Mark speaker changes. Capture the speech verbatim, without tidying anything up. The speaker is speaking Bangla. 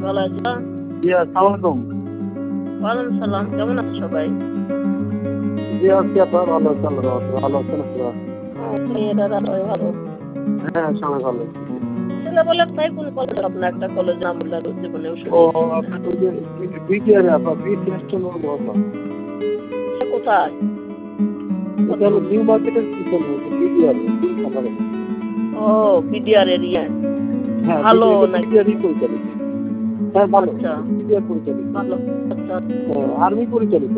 Speaker 1: ভালো আছো?
Speaker 2: জি আসসালামু আলাইকুম।
Speaker 1: ওয়ালাইকুম সালাম। কেমন আছো সবাই?
Speaker 2: জি আছি আপা, ভালো আছি, আল্লাহর রহমতে। ভালো আছেন আপনারা?
Speaker 1: হ্যাঁ, মেয়েরা সবাই ভালো।
Speaker 2: হ্যাঁ সবাই ভালো আছি।
Speaker 1: ছেলেবেলা তাই কোন কলেজ আপনার একটা কলেজ নাম বললেন জীবনেও
Speaker 2: ও
Speaker 1: শুনেছি মনে
Speaker 2: আপনার
Speaker 1: হয়।
Speaker 2: ওই যে বিটিআর আপা, বি ন্যাশনাল মহল্লা।
Speaker 1: সে কোথায়?
Speaker 2: এটা হলো নিউ মার্কেটের পিছনে বিটিআর আপনার।
Speaker 1: ও বিডিআর এরিয়া।
Speaker 2: হ্যাঁ
Speaker 1: ভালো নাকি?
Speaker 2: বিটিআরই পরিচালিত। হ্যাঁ ভালো,
Speaker 1: আচ্ছা
Speaker 2: বিটিআর পরিচালিত।
Speaker 1: ভালো। আচ্ছা
Speaker 2: হ্যাঁ, আর্মি পরিচালিত।